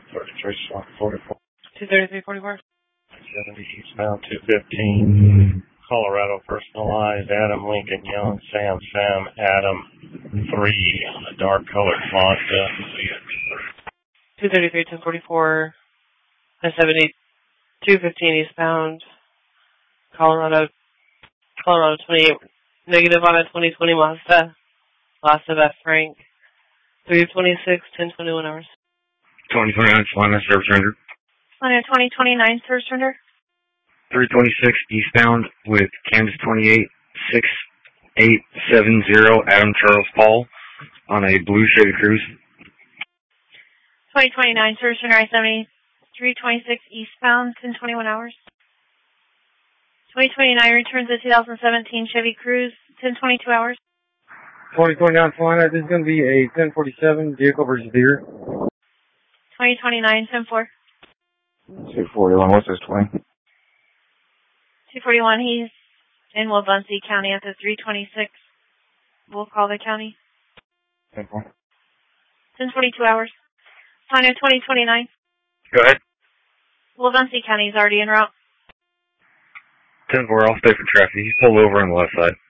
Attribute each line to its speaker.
Speaker 1: 44.
Speaker 2: 23344.
Speaker 1: 70 eastbound 215. Colorado personalized. Adam Lincoln Young Sam Adam 3 on a dark colored Mazda.
Speaker 2: 233 1044. 70 215 eastbound. Colorado 28. Negative on a 2020 Mazda. Loss of F. Frank. 326 1021 hours.
Speaker 3: 2029 Solana service render.
Speaker 4: Solana 2029 service render.
Speaker 3: 326 eastbound with Kansas 28 6870 Adam Charles Paul on a blue Chevy Cruze.
Speaker 4: 2029 service render I-70 326 eastbound 1021 hours. 2029 returns a 2017 Chevy Cruze 1022 hours.
Speaker 5: 2029 Solana, this is going to be a 1047 vehicle versus deer.
Speaker 4: 2029 10-4.
Speaker 6: 241, what's this 20?
Speaker 4: 241, he's in Wabaunsee County at the 326. We'll call the county.
Speaker 6: 10-4.
Speaker 4: 1022 hours. Solana 2029.
Speaker 3: Go ahead.
Speaker 4: Wabaunsee County is already en route.
Speaker 3: 10-4, I'll stay for traffic. He's pulled over on the left side.